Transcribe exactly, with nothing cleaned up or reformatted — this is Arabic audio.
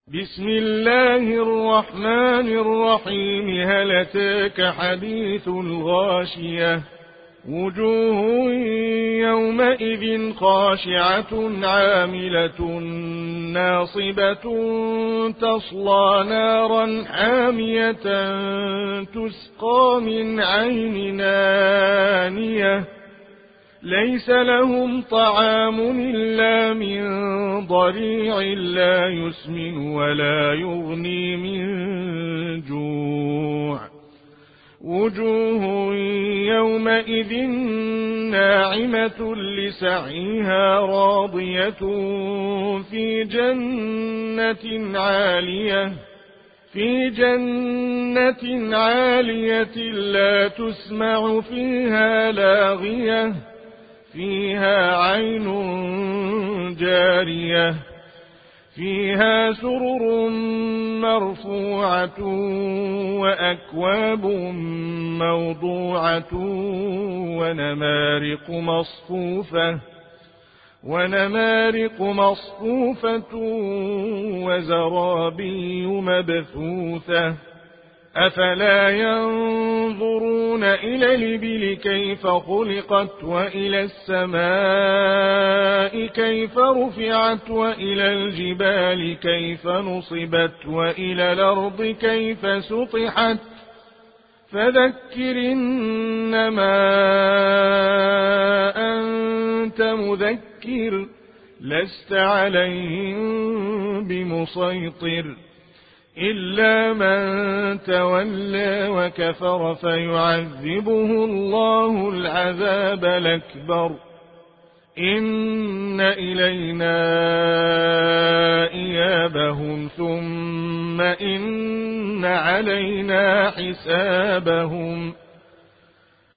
بسم الله الرحمن الرحيم. هل أتاك حديث الغاشية؟ وجوه يومئذ خاشعة عاملة ناصبة تصلى نارا حامية تسقى من عين آنية ليس لهم طعام إلا من ضريع لا يسمن ولا يغني من جوع. وجوه يومئذ ناعمة لسعيها راضية في جنة عالية في جنة عالية لا تسمع فيها لاغية فيها عين جارية فيها سرر مرفوعة وأكواب موضوعة ونمارق مصفوفة ونمارق مصفوفة وزرابي مبثوثة. أفلا ينظرون إلى الإبل كيف خلقت وإلى السماء كيف رفعت وإلى الجبال كيف نصبت وإلى الأرض كيف سطحت فذكر إنما أنت مذكر لست عليهم بمسيطر إلا من تولى وكفر فيعذبه الله العذاب الأكبر. إن إلينا إيابهم ثم إن علينا حسابهم.